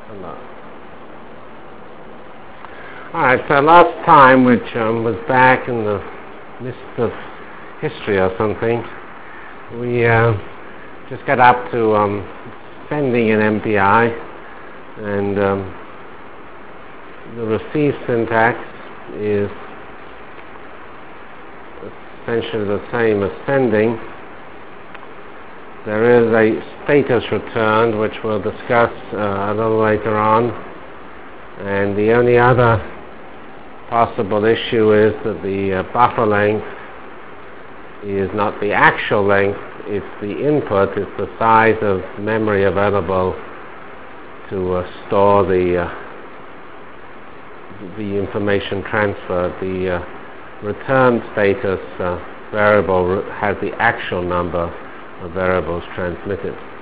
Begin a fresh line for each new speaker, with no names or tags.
Hello. Alright, so last time, which was back in the midst of history or something, we just got up to sending an MPI, and the receive syntax is essentially the same as sending. There is a status returned, which we'll discuss a little later on, and the only other possible issue is that the buffer length is not the actual length, it's the input, it's the size of memory available to store the information transferred. The return status variable has the actual number of variables transmitted.